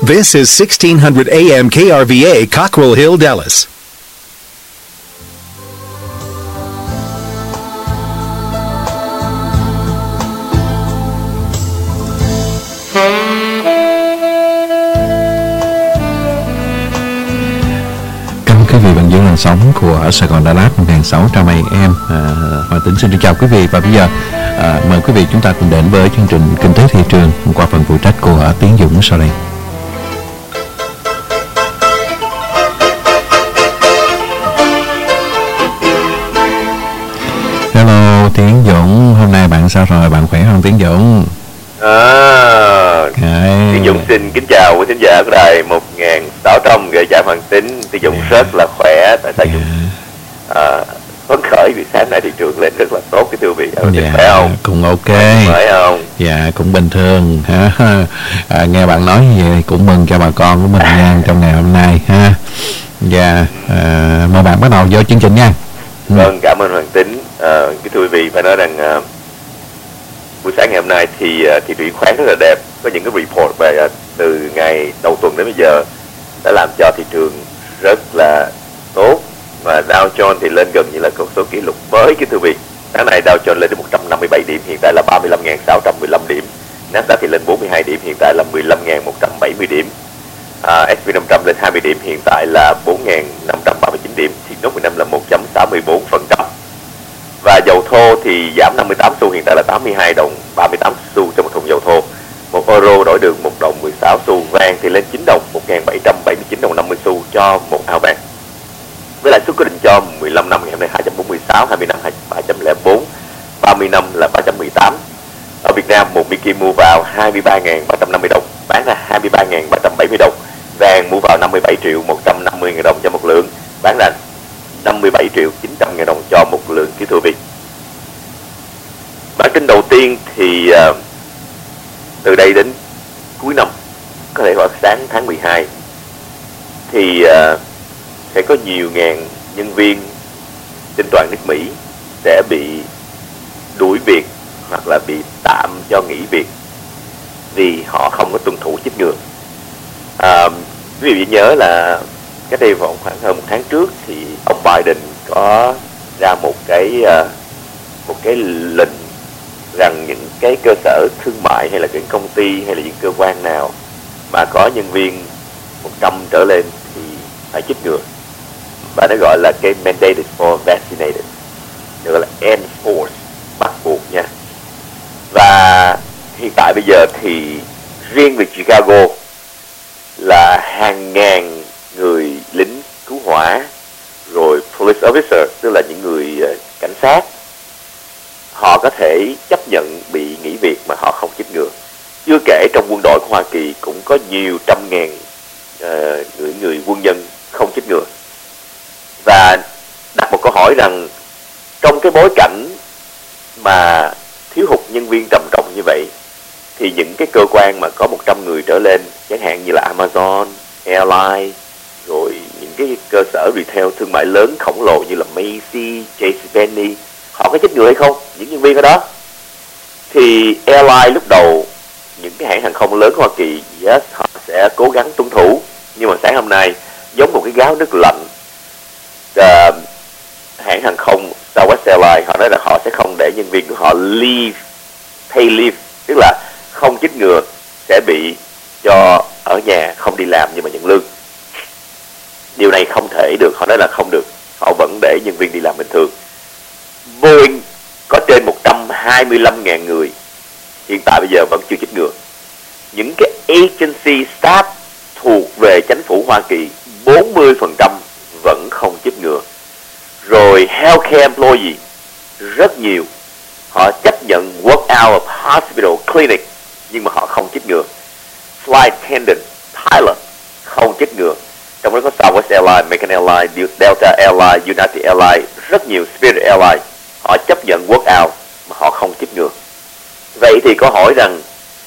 This is 1600 AM KRVA, Cockrell Hill, Dallas. Quý vị bạn giữ làn sóng của Sài Gòn Đà Lạt 1600 AM. Hoàng Tĩnh xin chào quý vị, và bây giờ mời quý vị chúng ta cùng đến với chương trình Kinh tế thị trường qua phần phụ trách của Tiến Dũng sau đây. Hello Tiến Dũng, hôm nay bạn sao rồi? Bạn khỏe không Tiến Dũng? Tiến Dũng xin kính chào quý thính giả của đài 1600 gửi trạm Hoàng Tín. Tiến Dũng rất là khỏe. Tại sao Dũng phấn khởi vì sáng nay thị trường lên rất là tốt cái thưa vị. Phải không? Cũng ok. Phải không? Dạ cũng bình thường ha. Nghe bạn nói như vậy cũng mừng cho bà con của mình nha trong ngày hôm nay ha. Dạ mời bạn bắt đầu vô chương trình nha. Vâng, cảm ơn Hoàng Tín. Cái thưa quý vị, phải nói rằng buổi sáng ngày hôm nay thì thị trường khoán rất là đẹp. Có những cái report về từ ngày đầu tuần đến bây giờ đã làm cho thị trường rất là tốt, và Dow Jones thì lên gần như là con số kỷ lục mới cái thưa vị. Sáng nay Dow Jones lên đến 157 điểm, hiện tại là 35.615 điểm. Nasdaq thì lên 42 điểm, hiện tại là 15.170 điểm. S&P 500 lên 20 điểm, hiện tại là 4.539 điểm, thì nốt 15 là 1.64%. Và dầu thô thì giảm 58 xu, hiện tại là 82 đồng 38 xu cho một thùng dầu thô. 1 euro đổi được 1 đồng 16 xu. Vàng thì lên 9 đồng 1.779 đồng 50 xu cho một ao vàng. Với lãi suất quyết định cho 15 năm ngày hôm nay 2.46, 20 năm 3.04, 30 năm là 3.18. Ở Việt Nam một Mickey mua vào 23.350 đồng, bán ra 23.370 đồng. Vàng mua vào 57 triệu 150 ngàn đồng cho một lượng, bán ra 57 triệu 900 ngàn đồng cho một lượng ký thưa vị. Bản tin đầu tiên thì từ đây đến cuối năm, có thể vào sáng tháng 12 thì sẽ có nhiều ngàn nhân viên trên toàn nước Mỹ sẽ bị đuổi việc hoặc là bị tạm cho nghỉ việc vì họ không có tuân thủ chích ngừa. Quý vị nhớ là cách đây khoảng hơn một tháng trước thì ông Biden có ra một cái lệnh rằng những cái cơ sở thương mại hay là những công ty hay là những cơ quan nào mà có nhân viên 100 trở lên thì phải chích ngừa, và nó gọi là cái mandated for vaccinated, nó gọi là enforced, bắt buộc nha. Và hiện tại bây giờ thì riêng về Chicago là hàng ngàn người lính cứu hỏa rồi police officer, tức là những người cảnh sát, họ có thể chấp nhận bị nghỉ việc mà họ không chích ngừa. Chưa kể trong quân đội của Hoa Kỳ cũng có nhiều trăm ngàn người quân nhân không chích ngừa. Và đặt một câu hỏi rằng trong cái bối cảnh mà thiếu hụt nhân viên trầm trọng như vậy thì những cái cơ quan mà có 100 người trở lên, chẳng hạn như là Amazon, Airline, rồi những cái cơ sở retail thương mại lớn khổng lồ như là Macy's, JCPenney, họ có chích ngừa hay không, những nhân viên ở đó? Thì Airline lúc đầu, những cái hãng hàng không lớn của Hoa Kỳ, yes, họ sẽ cố gắng tuân thủ. Nhưng mà sáng hôm nay, giống một cái gáo nước lạnh, hãng hàng không Southwest Airlines họ nói là họ sẽ không để nhân viên của họ pay leave, tức là không chích ngừa sẽ bị cho ở nhà không đi làm nhưng mà nhận lương. Điều này không thể được, họ nói là không được, họ vẫn để nhân viên đi làm bình thường. Boeing có trên 125.000 người hiện tại bây giờ vẫn chưa chích ngừa. Những cái agency staff thuộc về chính phủ Hoa Kỳ 40% vẫn không chích ngừa. Rồi healthcare employee rất nhiều, họ chấp nhận work out of hospital, clinic nhưng mà họ không chích ngừa. Flight attendant, pilot không chích ngừa. Trong đó có Southwest Airlines, American Airlines, Delta Airlines, United Airlines, rất nhiều Spirit Airlines, họ chấp nhận work out mà họ không chích ngừa. Vậy thì có hỏi rằng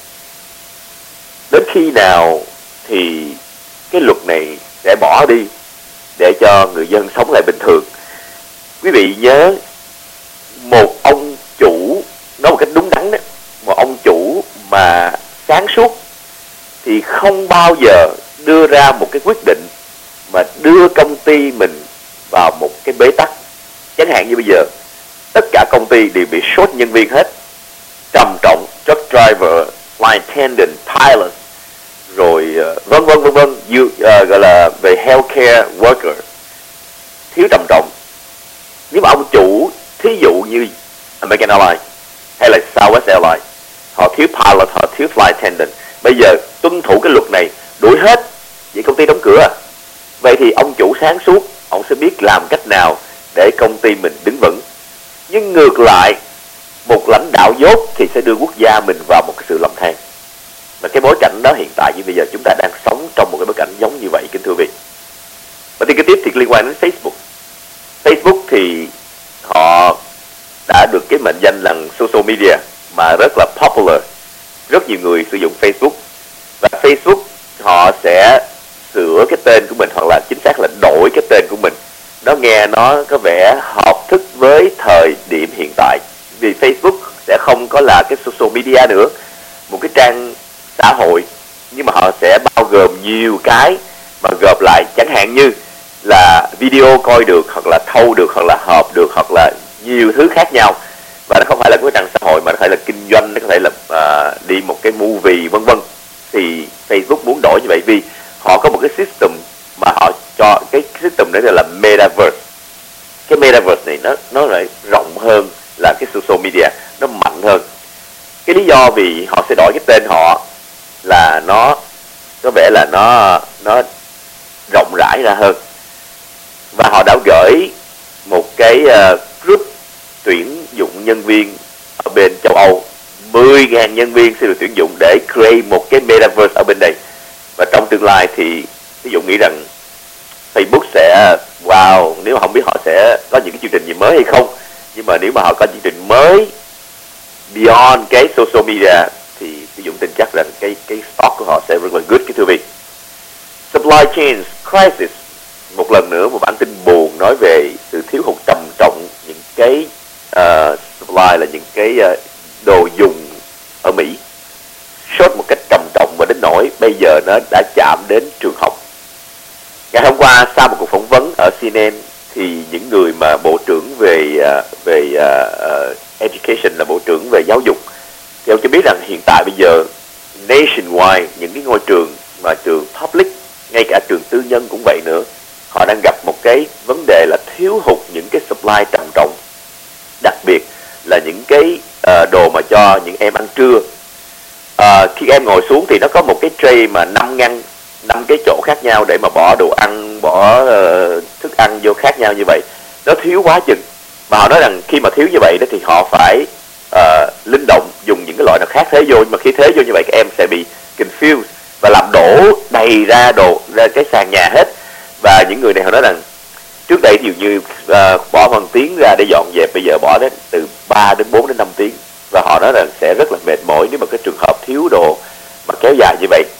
đến khi nào thì cái luật này sẽ bỏ đi để cho người dân sống lại bình thường? Quý vị nhớ một ông chủ, nói một cách đúng đắn đó, một ông chủ mà sáng suốt thì không bao giờ đưa ra một cái quyết định mà đưa công ty mình vào một cái bế tắc. Chẳng hạn như bây giờ tất cả công ty đều bị short nhân viên hết, trầm trọng, truck driver, flight attendant, pilot, rồi vân vân, gọi là về healthcare worker, thiếu trầm trọng. Nếu mà ông chủ thí dụ như American Airlines hay là Southwest Airlines, họ thiếu pilot, họ thiếu flight attendant, bây giờ tuân thủ cái luật này đuổi hết, vậy công ty đóng cửa. Vậy thì ông chủ sáng suốt, ông sẽ biết làm cách nào để công ty mình đứng vững. Nhưng ngược lại, một lãnh đạo dốt thì sẽ đưa quốc gia mình vào một cái sự lầm than. Và cái bối cảnh đó hiện tại như bây giờ chúng ta đang sống trong một cái bối cảnh giống như vậy, kính thưa quý vị. Và tin kế tiếp thì liên quan đến Facebook. Facebook thì họ đã được cái mệnh danh là social media mà rất là popular. Rất nhiều người sử dụng Facebook. Và Facebook họ sẽ sửa cái tên của mình, hoặc là chính xác là đổi cái tên của mình. Nó nghe nó có vẻ hợp thức với thời điểm hiện tại. Vì Facebook sẽ không có là cái social media nữa, một cái trang xã hội, nhưng mà họ sẽ bao gồm nhiều cái mà gộp lại, chẳng hạn như là video coi được, hoặc là thâu được, hoặc là hợp được, hoặc là nhiều thứ khác nhau. Và nó không phải là cái trang xã hội mà nó có thể là kinh doanh, nó có thể là đi một cái movie vân vân. Thì Facebook muốn đổi như vậy vì họ có một cái system mà họ cho cái system đấy là metaverse. Cái metaverse này nó lại rộng hơn là cái social media, nó mạnh hơn. Cái lý do vì họ sẽ đổi cái tên họ là nó có vẻ là nó rộng rãi ra hơn. Và họ đã gửi một cái group tuyển dụng nhân viên ở bên châu Âu, 10.000 nhân viên sẽ được tuyển dụng để create một cái metaverse ở bên đây. Và trong tương lai thì ví dụ nghĩ rằng Facebook sẽ nếu mà không biết họ sẽ có những cái chương trình gì mới hay không, nhưng mà nếu mà họ có chương trình mới beyond cái social media thì ví dụ tin chắc rằng cái stock của họ sẽ rất là good, cái thưa vị. Supply chain crisis, một lần nữa một bản tin buồn nói về sự thiếu hụt trầm trọng những cái supply, là những cái đồ dùng ở Mỹ, short một cách trầm trọng và đến nỗi bây giờ nó đã chạm đến trường học. Ngày hôm qua sau một cuộc phỏng vấn ở CNN thì những người mà bộ trưởng về education, là bộ trưởng về giáo dục, thì ông cho biết rằng hiện tại bây giờ nationwide những cái ngôi trường mà trường public, ngay cả trường tư nhân cũng vậy nữa, họ đang gặp một cái vấn đề là thiếu hụt những cái supply trầm trọng, đặc biệt là những cái đồ mà cho những em ăn trưa. Khi em ngồi xuống thì nó có một cái tray mà 5 cái chỗ khác nhau để mà bỏ đồ ăn, bỏ thức ăn vô khác nhau như vậy. Nó thiếu quá chừng. Mà họ nói rằng khi mà thiếu như vậy đó thì họ phải linh động dùng những cái loại nào khác thế vô. Nhưng mà khi thế vô như vậy các em sẽ bị confused và làm đổ đầy ra đồ ra cái sàn nhà hết. Và những người này họ nói rằng trước đây ví dụ như bỏ 1 tiếng ra để dọn dẹp, bây giờ bỏ đến từ 3 đến 4 đến 5 tiếng. Và họ nói rằng sẽ rất là mệt mỏi nếu mà cái trường hợp thiếu đồ mà kéo dài như vậy.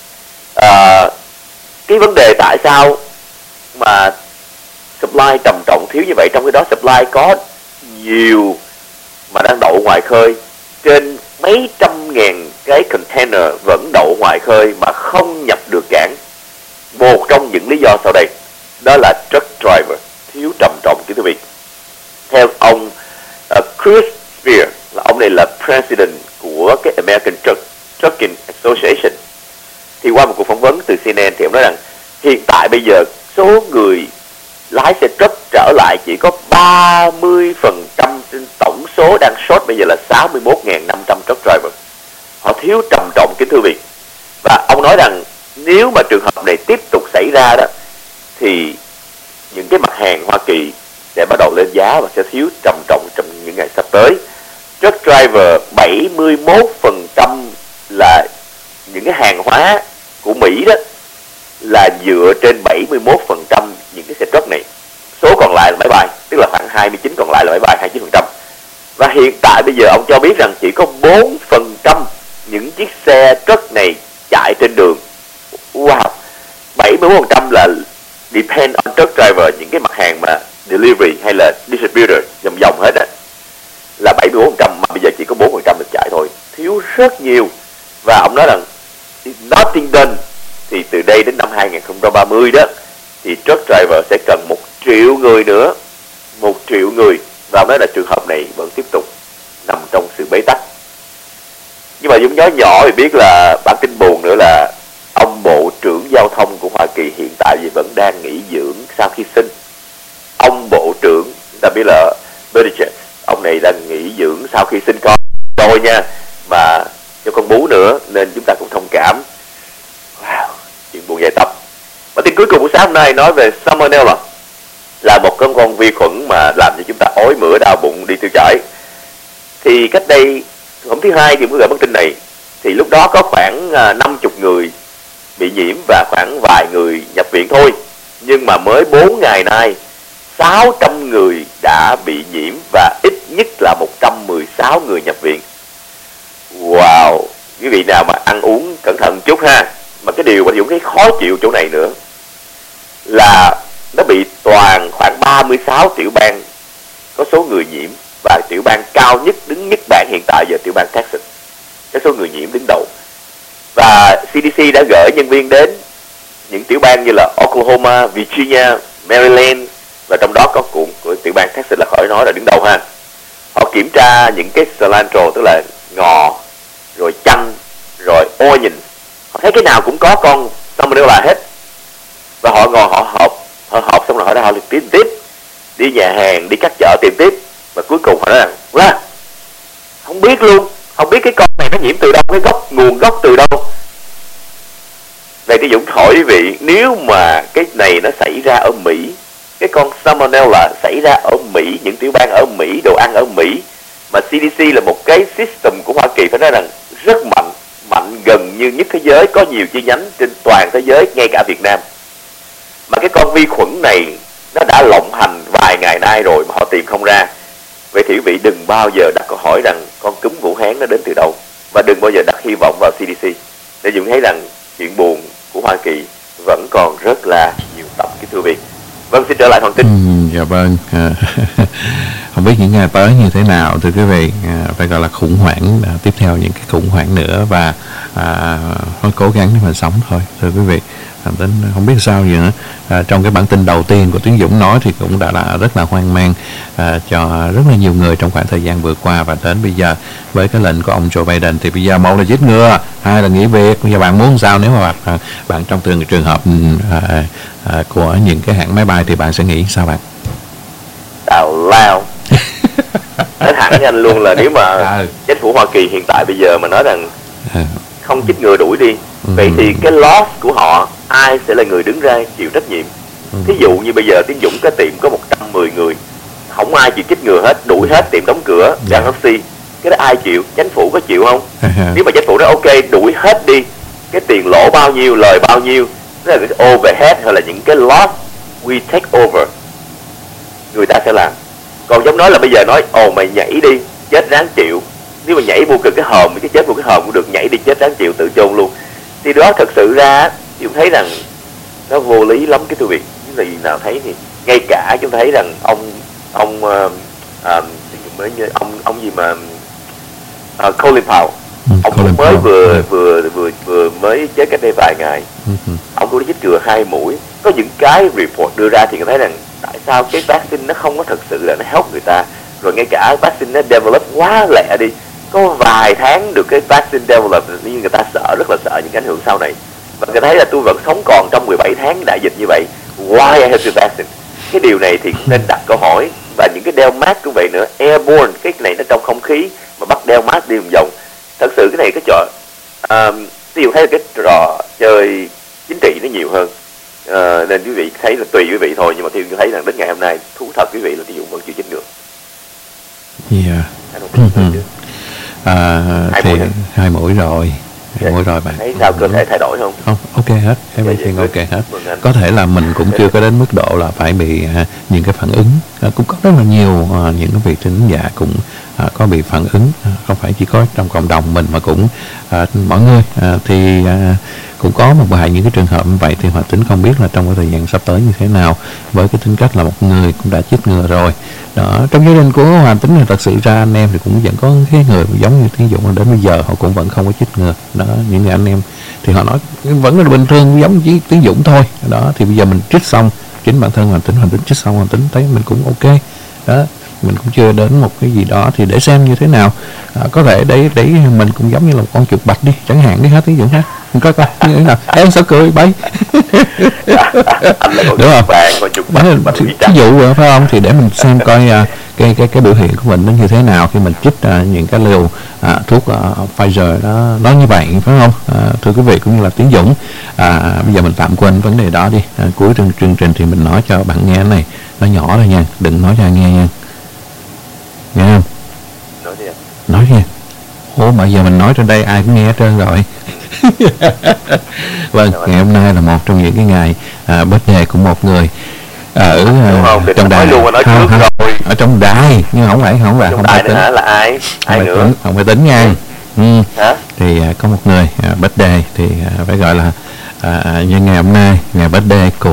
Cái vấn đề tại sao mà supply trầm trọng thiếu như vậy, trong khi đó supply có nhiều mà đang đậu ngoài khơi, trên mấy trăm ngàn cái container vẫn đậu ngoài khơi mà không nhập được cảng. Một trong những lý do sau đây đó là truck driver thiếu trầm trọng, kính thưa quý vị. Theo ông Chris Spear, là ông này là president của cái American Trucking Association, thì qua một cuộc phỏng vấn từ CNN thì ông nói rằng hiện tại bây giờ số người lái xe truck trở lại chỉ có 30% trên tổng số đang short bây giờ là 61.500 truck driver. Họ thiếu trầm trọng, kính thưa quý vị. Và ông nói rằng nếu mà trường hợp này tiếp tục xảy ra đó thì những cái mặt hàng Hoa Kỳ sẽ bắt đầu lên giá và sẽ thiếu trầm trọng trong những ngày sắp tới. Truck driver 71% là những cái hàng hóa của Mỹ đó là dựa trên 71% những cái xe truck này. Số còn lại là máy bay, tức là khoảng 29 còn lại là máy bay 29%. Và hiện tại bây giờ ông cho biết rằng chỉ có 4% những chiếc xe truck này chạy trên đường. Wow, 74% là depend on truck driver, những cái mặt hàng mà delivery hay là distributor vòng hết á, là 74%, mà bây giờ chỉ có 4% được chạy thôi, thiếu rất nhiều. Và ông nói rằng nothing done thì từ đây đến năm 2030 đó thì truck driver sẽ cần 1 triệu người nữa, 1 triệu người. Và nói là trường hợp này vẫn tiếp tục nằm trong sự bế tắc. Nhưng mà Dũng nói nhỏ thì biết là bản tin buồn nữa là ông Bộ trưởng Giao thông của Hoa Kỳ hiện tại thì vẫn đang nghỉ dưỡng sau khi sinh. Ông Bộ trưởng, chúng ta biết là Buttigieg, ông này đang nghỉ dưỡng sau khi sinh con rồi nha, mà cho con bú nữa, nên chúng ta cũng thông cảm. Wow, chuyện buồn dài tập. Bản tin cuối cùng của sáng hôm nay nói về Salmonella, là một con vi khuẩn mà làm cho chúng ta ói mửa đau bụng đi tiêu chảy. Thì cách đây hôm thứ Hai thì mới gửi bản tin này, thì lúc đó có khoảng 50 người bị nhiễm và khoảng vài người nhập viện thôi. Nhưng mà mới 4 ngày nay 600 người đã bị nhiễm và ít nhất là 116 người nhập viện. Wow, quý vị nào mà ăn uống cẩn thận chút ha. Mà cái điều mà Dũng thấy khó chịu chỗ này nữa là nó bị toàn khoảng 36 tiểu bang có số người nhiễm, và tiểu bang cao nhất, đứng nhất bảng hiện tại giờ tiểu bang Texas, cái số người nhiễm đứng đầu. Và CDC đã gửi nhân viên đến những tiểu bang như là Oklahoma, Virginia, Maryland, và trong đó có của tiểu bang Texas là khỏi nói là đứng đầu ha. Họ kiểm tra những cái cilantro, tức là ngò, rồi chanh, rồi onion. Họ thấy cái nào cũng có con Salmonella hết. Và họ ngồi họ họp xong rồi họ đã tìm tiếp, đi nhà hàng, đi các chợ tìm tiếp. Và cuối cùng họ nói rằng không biết luôn, không biết cái con này nó nhiễm từ đâu, cái nguồn gốc từ đâu. Vậy thì Dũng hỏi quý vị, nếu mà cái này nó xảy ra ở Mỹ, cái con Salmonella xảy ra ở Mỹ, những tiểu bang ở Mỹ, đồ ăn ở Mỹ, mà CDC là một cái system của Hoa Kỳ phải nói rằng rất mạnh gần như nhất thế giới, có nhiều chi nhánh trên toàn thế giới, ngay cả Việt Nam. Mà cái con vi khuẩn này nó đã lộng hành vài ngày nay rồi mà họ tìm không ra. Vậy thì quý vị đừng bao giờ đặt câu hỏi rằng con cúm Vũ Hán nó đến từ đâu, và đừng bao giờ đặt hy vọng vào CDC. Để Dũng thấy rằng chuyện buồn của Hoa Kỳ vẫn còn rất là nhiều tập, kính thưa quý vị. Vâng, xin trở lại phần tin. Dạ vâng. Không biết những ngày tới như thế nào thưa quý vị, phải gọi là khủng hoảng, tiếp theo những cái khủng hoảng nữa, và phải cố gắng để mà sống thôi thưa quý vị. Đến không biết sao gì nữa. Trong cái bản tin đầu tiên của Tiến Dũng nói thì cũng đã là rất là hoang mang cho rất là nhiều người trong khoảng thời gian vừa qua, và đến bây giờ với cái lệnh của ông Joe Biden thì bây giờ một là giết ngừa, hai là nghỉ việc. Bây giờ bạn muốn sao? Nếu mà bạn trong trường hợp của những cái hãng máy bay thì bạn sẽ nghĩ sao bạn? Tào lao. Nói thẳng với anh luôn là nếu mà chính phủ Hoa Kỳ hiện tại bây giờ mà nói rằng không chích ngừa đuổi đi, vậy thì cái loss của họ ai sẽ là người đứng ra chịu trách nhiệm? Thí dụ như bây giờ Tiến Dũng cái tiệm có 110 người, không ai chịu chích ngừa hết, đuổi hết, tiệm đóng cửa, đang taxi, cái đó ai chịu? Chính phủ có chịu không? Nếu mà chính phủ nói ok đuổi hết đi, cái tiền lỗ bao nhiêu, lời bao nhiêu, tức là cái overhead hay là những cái loss we take over, người ta sẽ làm. Còn giống nói là bây giờ nói mày nhảy đi, chết ráng chịu. Nếu mà nhảy vô cái hòm, cái chết vô cái hòm cũng được, nhảy đi chết ráng chịu, tự chôn luôn. Thì đó thật sự ra chúng thấy rằng nó vô lý lắm cái thưa vị. Những gì nào thấy thì ngay cả chúng thấy rằng ông gì mà Colin Powell, ông cũng mới vừa mới chết cách đây vài ngày. Ông cũng đã chích ngừa 2 mũi. Có những cái report đưa ra thì người thấy rằng tại sao cái vaccine nó không có thật sự là nó help người ta, rồi ngay cả vaccine nó develop quá lẹ đi, có vài tháng được cái vaccine develop, nhưng người ta sợ, rất là sợ những cái ảnh hưởng sau này. Và người thấy là tôi vẫn sống còn trong 17 tháng đại dịch như vậy, why I have the vaccine? Cái điều này thì nên đặt câu hỏi. Và những cái đeo mask cũng vậy nữa, airborne, cái này nó trong không khí mà bắt đeo mask đi vòng. Thật sự cái này cái trò ví dụ thấy là cái trò chơi chính trị nó nhiều hơn. Nên quý vị thấy là tùy quý vị thôi, nhưng mà tôi thấy rằng đến ngày hôm nay thú thật quý vị là Tiến Dũng vẫn chưa chích ngừa. Thì 2 mũi rồi. 2 mũi rồi bạn. Thấy sao, cơ thể thay đổi không? Không, ok hết, everything ok hết. Có thể là mình cũng chưa có đến mức độ là phải bị những cái phản ứng. Cũng có rất là nhiều những cái vị thính giả cũng có bị phản ứng, không phải chỉ có trong cộng đồng mình mà cũng mọi người thì cũng có một vài những cái trường hợp như vậy, thì Hòa Tính không biết là trong cái thời gian sắp tới như thế nào, với cái tính cách là một người cũng đã chích ngừa rồi đó. Trong gia đình của Hòa Tính thì thật sự ra anh em thì cũng vẫn có cái người giống như Tiến Dũng là đến bây giờ họ cũng vẫn không có chích ngừa đó. Những người anh em thì họ nói vẫn là bình thường giống như Tiến Dũng thôi đó. Thì bây giờ mình trích xong, chính bản thân Hòa Tính trích xong, Hòa Tính thấy mình cũng ok đó, mình cũng chưa đến một cái gì đó, thì để xem như thế nào. Có thể đấy mình cũng giống như là một con chuột bạch đi chẳng hạn đi ha Tiến Dũng ha, mình coi như thế nào. Em sẽ cười bay Anh là con đúng không? vàng, con chuột bạch Ví dụ phải không, thì để mình xem coi cái biểu hiện của mình nó như thế nào khi mình trích những cái liều thuốc Pfizer nó như vậy phải không? Thưa quý vị cũng như là Tiến Dũng, bây giờ mình tạm quên vấn đề đó đi. Cuối chương trình thì mình nói cho bạn nghe cái này, nó nhỏ thôi nha, đừng nói cho ai nghe nha, nghe không? Nói đi. Ủa mà giờ mình nói trên đây ai cũng nghe hết trơn rồi. Vâng, ngày hôm nay là một trong những cái ngày birthday của một người ở trong đài luôn, nói trước rồi. Ở trong đài, nhưng không phải không tính là ai nữa không phải tính nha. Thì có một người birthday thì phải gọi là nhân ngày hôm nay, ngày birthday của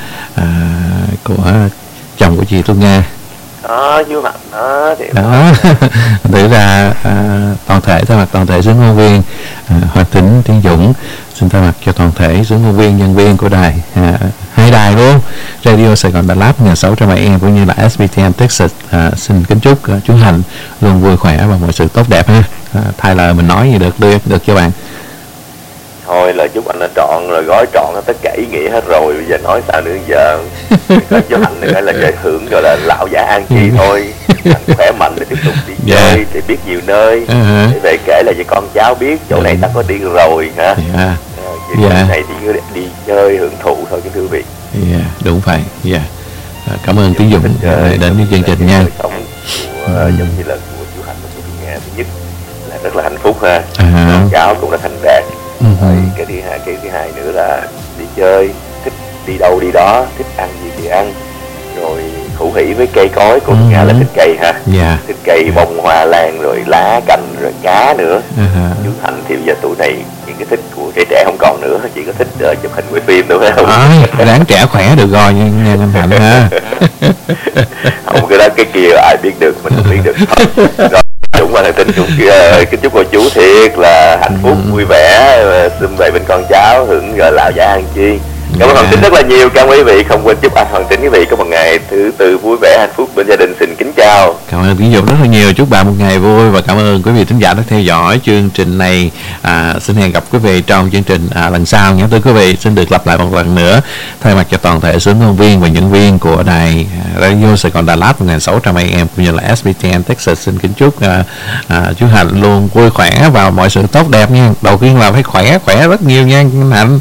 chồng của chị Thu Nga. Chú Mạnh đó thì đó. Thực ra toàn thể xướng ngôn viên Hòa Tính, Tiến Dũng xin thay mặt cho toàn thể xướng ngôn viên, nhân viên của đài, hai đài luôn, Radio Sài Gòn Đà Lạt 1600 AM cũng như là SBTM Texas, xin kính chúc chú Hạnh luôn vui khỏe và mọi sự tốt đẹp ha. Thay lời mình nói gì được cho bạn. Thôi lời chúc anh đã trọn rồi, gói trọn tất cả ý nghĩa hết rồi, bây giờ nói sao nữa giờ. Có chú Hạnh này là trời hưởng gọi là lão già an chi thôi, Hạnh khỏe mạnh để tiếp tục đi chơi, để biết nhiều nơi, để về kể là cho con cháu biết chỗ này ta có đi rồi hả. Chỗ này thì đi chơi hưởng thụ thôi cái thưa vị. Đúng vậy. Cảm ơn Tiến Dũng đến với chương trình nha. Giống như là của chú Hạnh và của Thu Nga, thứ nhất là rất là hạnh phúc ha, con cháu cũng đã thành đạt. Cái thứ hai nữa là đi chơi, thích đi đâu đi đó, thích ăn gì thì ăn, rồi hữu hỷ với cây cối. Của Nga là thích cây ha, thích cây bông hoa lan rồi lá cành rồi cá nữa. Chú Hạnh thì bây giờ tuổi này những cái thích của trẻ không còn nữa, chỉ có thích chụp hình quay phim thôi phải không? Đáng trẻ khỏe được rồi nha anh Hạnh ha. Không, cái đó cái kia ai biết được, mình không biết được thôi. Rồi Dũng và thằng Tính kính chúc cô chú thiệt là hạnh phúc, vui vẻ, xung về bên con cháu, hưởng gọi lão già ăn chi. Cảm ơn Hoàng Tính rất là nhiều. Cảm ơn quý vị, không quên chúc anh Hoàng Tính quý vị có một ngày thứ tư vui vẻ hạnh phúc bên gia đình. Xin kính chào. Cảm ơn Tiến Dũng rất là nhiều, chúc bạn một ngày vui và cảm ơn quý vị thính giả đã theo dõi chương trình này. Xin hẹn gặp quý vị trong chương trình lần sau nhé. Thưa quý vị, xin được lặp lại một lần nữa thay mặt cho toàn thể xướng ngôn viên và nhân viên của đài Radio Sài Gòn Đà Lạt 1600 AM cũng như là SBTM Texas, xin kính chúc chú Hạnh luôn vui khỏe và mọi sự tốt đẹp nha. Đầu tiên là phải khỏe rất nhiều nha anh Hạnh.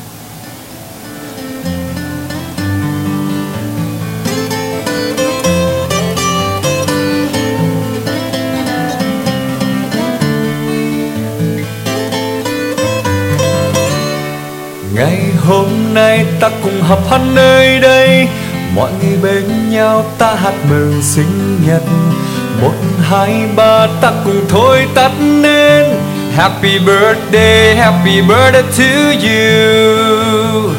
Ngày hôm nay ta cùng họp hắn nơi đây, mọi người bên nhau ta hát mừng sinh nhật. 1, 2, 3 ta cùng thôi tắt nên Happy birthday to you.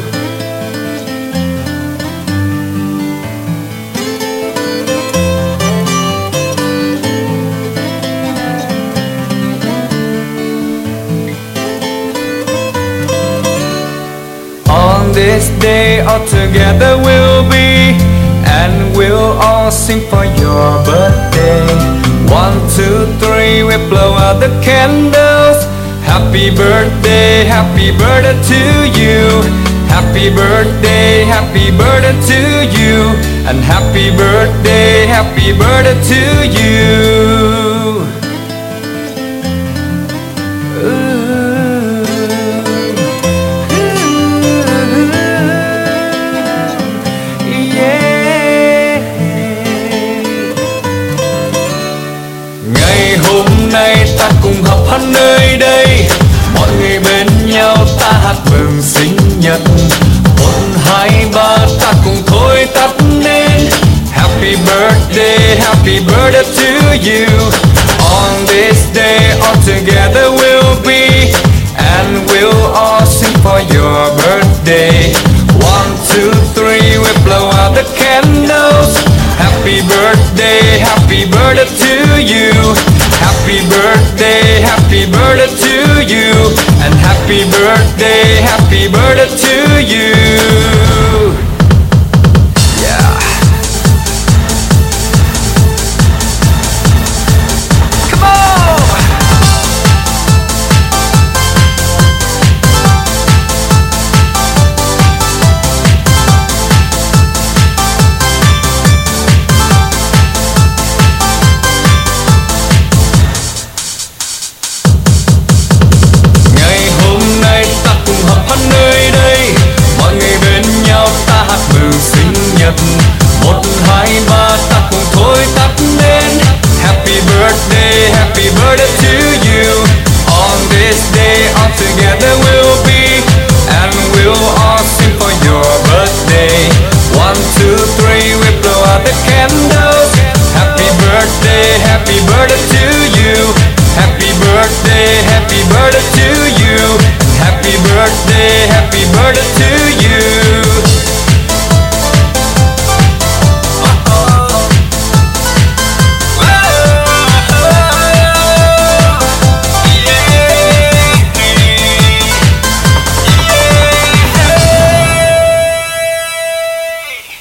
On this day all together we'll be, and we'll all sing for your birthday. 1, 2, 3 we blow out the candles. Happy birthday to you. Happy birthday to you. And happy birthday to you. Ta cùng họp hắn nơi đây, mọi người bên nhau ta hát mừng sinh nhật. 1, 2, 3 ta cùng thôi tắt nên Happy birthday to you. On this day all together we'll be, and we'll all sing for your birthday. 1, 2, 3, we blow out the candles. Happy birthday to you. Happy birthday to you. And happy birthday to you. Yeah. Come on! Ngày hôm nay ta cùng họp hát nơi đây, mọi người bên nhau ta hát mừng sinh nhật. 1, 2, 3 ta cùng thôi tắt nến. Happy birthday to you. On this day all together we'll be, and we'll all sing for your birthday. 1, 2, 3 we blow out the candles. Happy birthday to you. Happy birthday to you. Happy birthday to